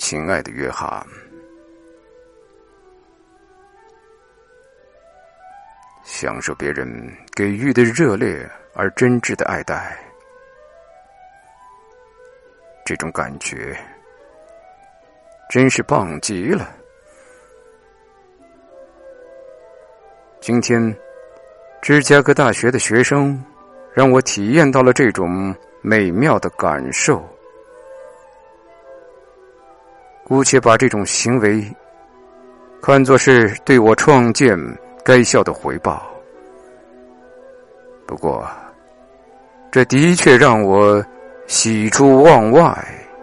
亲爱的约翰，享受别人给予的热烈而真挚的爱戴，这种感觉真是棒极了。今天芝加哥大学的学生让我体验到了这种美妙的感受，姑且把这种行为看作是对我创建该校的回报。不过这的确让我喜出望外。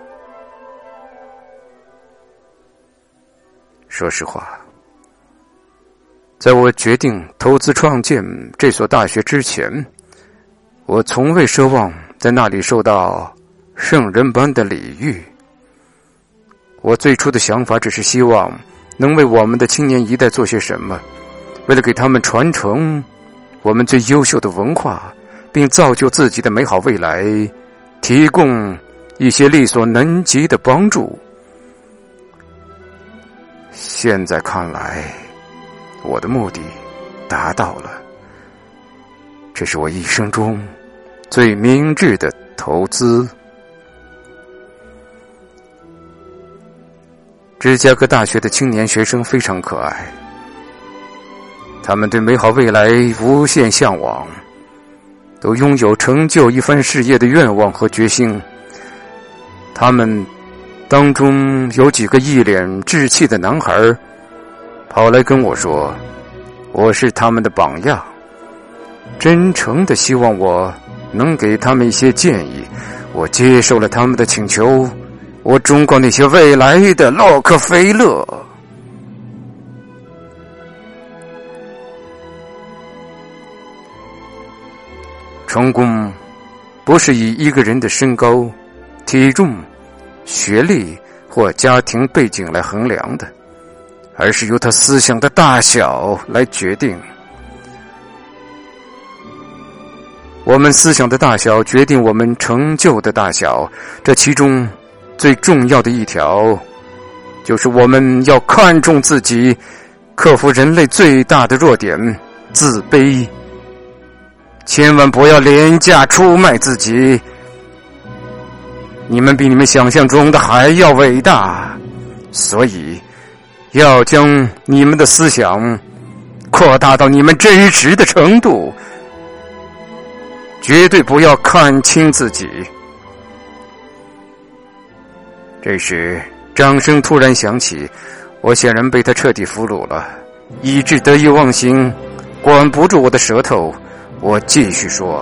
说实话，在我决定投资创建这所大学之前，我从未奢望在那里受到圣人般的礼遇。我最初的想法只是希望能为我们的青年一代做些什么，为了给他们传承我们最优秀的文化，并造就自己的美好未来，提供一些力所能及的帮助。现在看来，我的目的达到了，这是我一生中最明智的投资。芝加哥大学的青年学生非常可爱，他们对美好未来无限向往，都拥有成就一番事业的愿望和决心。他们当中有几个一脸稚气的男孩跑来跟我说，我是他们的榜样，真诚地希望我能给他们一些建议。我接受了他们的请求，我忠告那些未来的洛克菲勒。成功不是以一个人的身高、体重、学历或家庭背景来衡量的，而是由他思想的大小来决定。我们思想的大小决定我们成就的大小，这其中最重要的一条就是我们要看重自己，克服人类最大的弱点——自卑。千万不要廉价出卖自己，你们比你们想象中的还要伟大，所以要将你们的思想扩大到你们真实的程度，绝对不要看轻自己。这时掌声突然响起，我显然被他彻底俘虏了，以致得意忘形，管不住我的舌头。我继续说，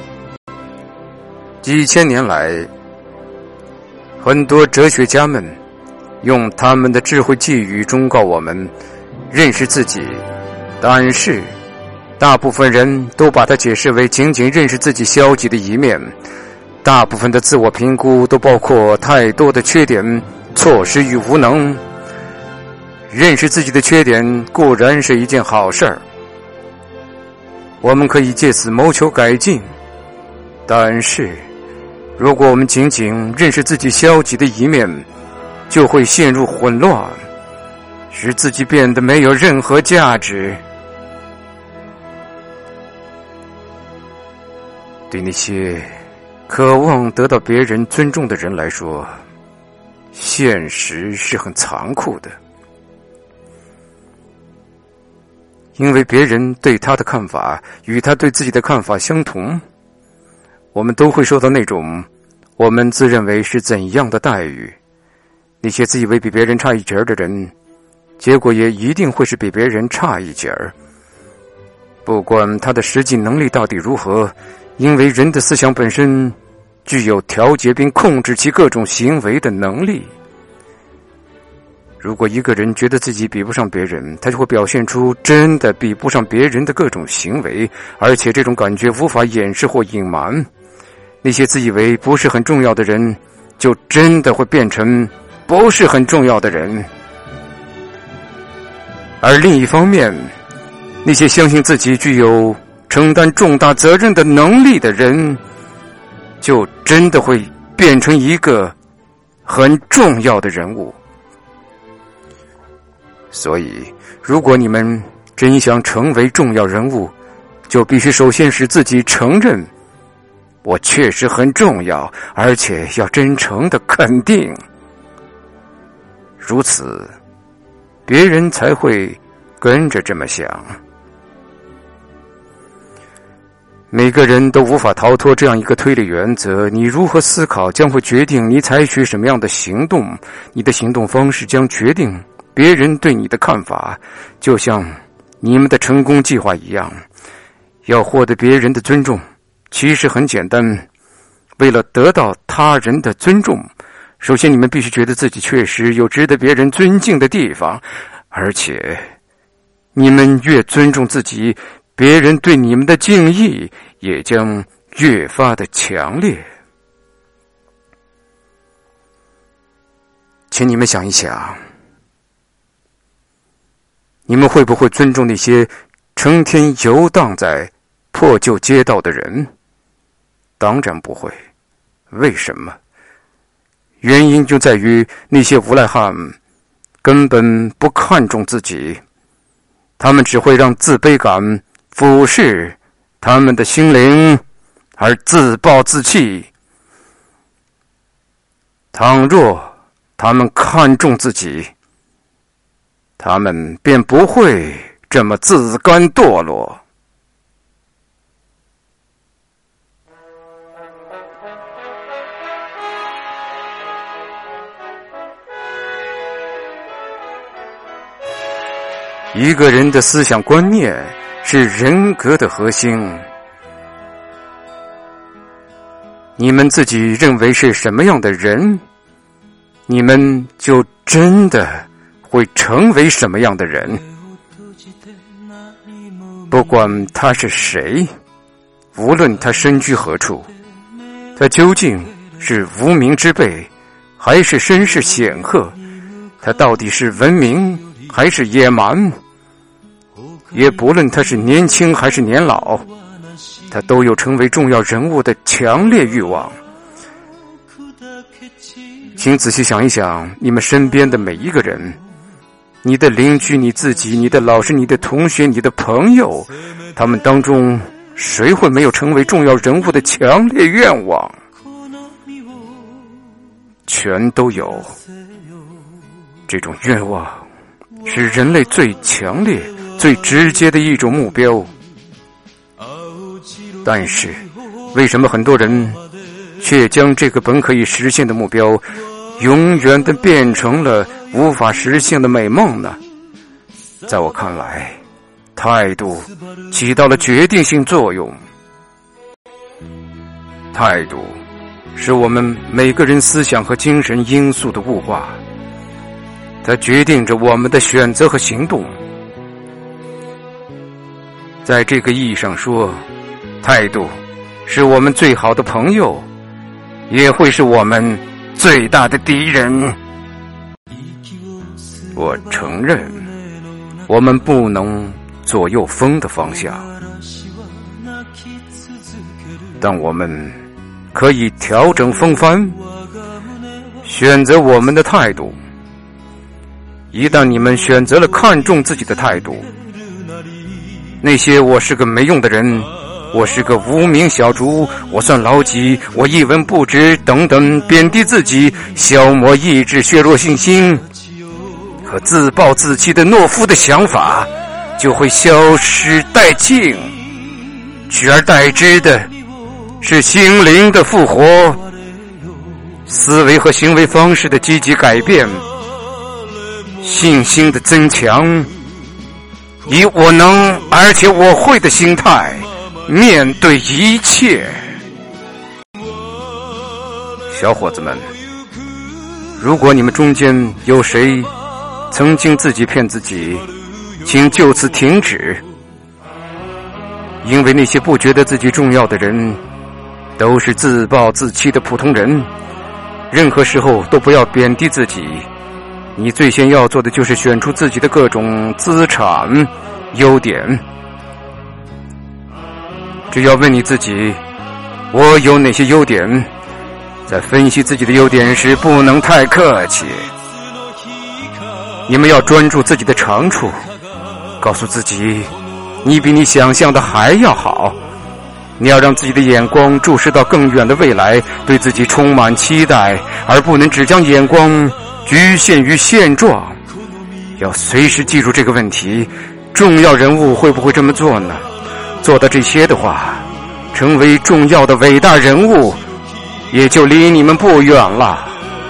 几千年来，很多哲学家们用他们的智慧寄语忠告我们认识自己，但是大部分人都把它解释为仅仅认识自己消极的一面。大部分的自我评估都包括太多的缺点、错失与无能。认识自己的缺点固然是一件好事儿，我们可以借此谋求改进，但是如果我们仅仅认识自己消极的一面，就会陷入混乱，使自己变得没有任何价值。对那些渴望得到别人尊重的人来说，现实是很残酷的，因为别人对他的看法与他对自己的看法相同，我们都会受到那种我们自认为是怎样的待遇。那些自以为比别人差一截儿的人，结果也一定会是比别人差一截儿。不管他的实际能力到底如何，因为人的思想本身具有调节并控制其各种行为的能力。如果一个人觉得自己比不上别人，他就会表现出真的比不上别人的各种行为，而且这种感觉无法掩饰或隐瞒。那些自以为不是很重要的人，就真的会变成不是很重要的人。而另一方面，那些相信自己具有承担重大责任的能力的人，就真的会变成一个很重要的人物。 所以，如果你们真想成为重要人物，就必须首先使自己承认，我确实很重要，而且要真诚地肯定。如此，别人才会跟着这么想。每个人都无法逃脱这样一个推理原则，你如何思考将会决定你采取什么样的行动，你的行动方式将决定别人对你的看法，就像你们的成功计划一样。要获得别人的尊重，其实很简单，为了得到他人的尊重，首先你们必须觉得自己确实有值得别人尊敬的地方，而且你们越尊重自己，别人对你们的敬意也将越发的强烈。请你们想一想，你们会不会尊重那些成天游荡在破旧街道的人？当然不会。为什么？原因就在于那些无赖汉根本不看重自己，他们只会让自卑感俯视他们的心灵，而自暴自弃。倘若他们看重自己，他们便不会这么自甘堕落。一个人的思想观念是人格的核心。你们自己认为是什么样的人，你们就真的会成为什么样的人。不管他是谁，无论他身居何处，他究竟是无名之辈还是身世显赫，他到底是文明还是野蛮，也不论他是年轻还是年老，他都有成为重要人物的强烈欲望。请仔细想一想，你们身边的每一个人，你的邻居、你自己、你的老师、你的同学、你的朋友，他们当中谁会没有成为重要人物的强烈愿望？全都有。这种愿望是人类最强烈最直接的一种目标。但是为什么很多人却将这个本可以实现的目标永远地变成了无法实现的美梦呢？在我看来，态度起到了决定性作用。态度是我们每个人思想和精神因素的物化，它决定着我们的选择和行动。在这个意义上说，态度是我们最好的朋友，也会是我们最大的敌人。我承认，我们不能左右风的方向，但我们可以调整风帆，选择我们的态度。一旦你们选择了看重自己的态度，那些我是个没用的人，我是个无名小卒，我算老几，我一文不值等等贬低自己、消磨意志、削弱信心和自暴自弃的懦夫的想法就会消失殆尽，取而代之的是心灵的复活，思维和行为方式的积极改变，信心的增强，以我能而且我会的心态面对一切。小伙子们，如果你们中间有谁曾经自己骗自己，请就此停止。因为那些不觉得自己重要的人都是自暴自弃的普通人，任何时候都不要贬低自己。你最先要做的就是选出自己的各种资产、优点。只要问你自己，我有哪些优点？在分析自己的优点时，不能太客气。 你们要专注自己的长处，告诉自己你比你想象的还要好。你要让自己的眼光注视到更远的未来，对自己充满期待，而不能只将眼光局限于现状。要随时记住这个问题，重要人物会不会这么做呢？做到这些的话，成为重要的伟大人物也就离你们不远了。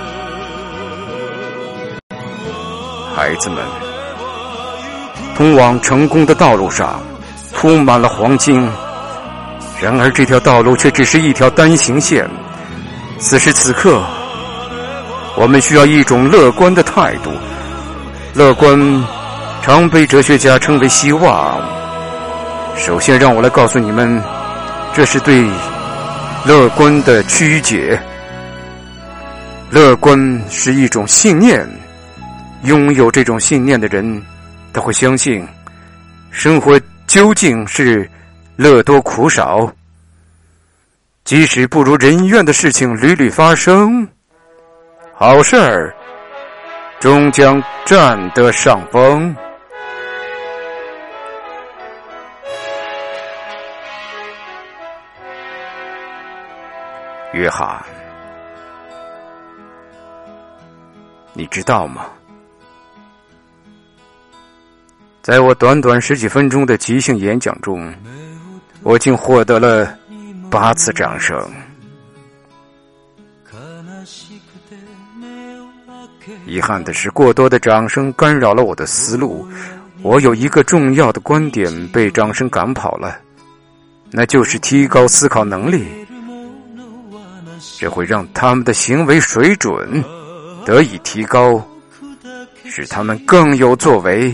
孩子们，通往成功的道路上铺满了黄金，然而这条道路却只是一条单行线。此时此刻，我们需要一种乐观的态度。乐观常被哲学家称为希望。首先让我来告诉你们，这是对乐观的曲解。乐观是一种信念，拥有这种信念的人，他会相信生活究竟是乐多苦少，即使不如人愿的事情屡屡发生，好事儿终将占得上风。约翰，你知道吗？在我短短10几分钟的即兴演讲中，我竟获得了8次掌声。遗憾的是，过多的掌声干扰了我的思路。我有一个重要的观点被掌声赶跑了，那就是提高思考能力。这会让他们的行为水准得以提高，使他们更有作为。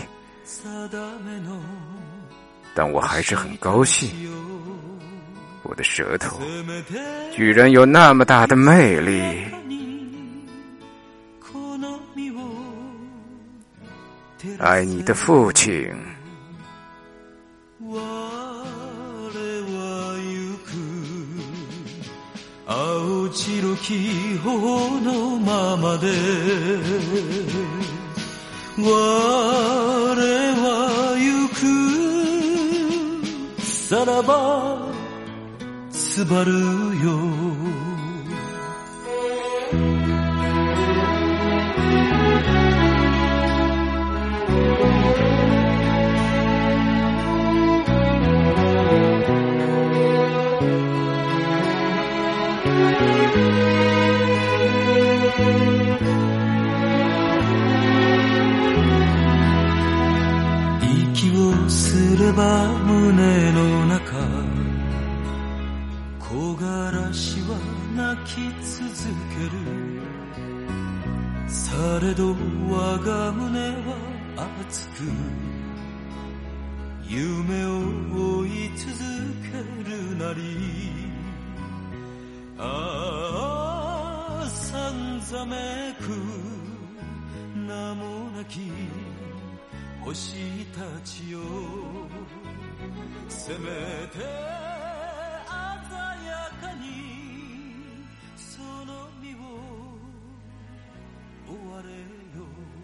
但我还是很高兴，我的舌头居然有那么大的魅力。爱你的父亲。 青白き頬のままで我は行くさらばすばるよ息をすれば胸の中木枯らしは泣き続けるされど我が胸は熱く夢を追い続けるなりああさんざめく名もなき星たちよせめて鮮やかにその身を追われよ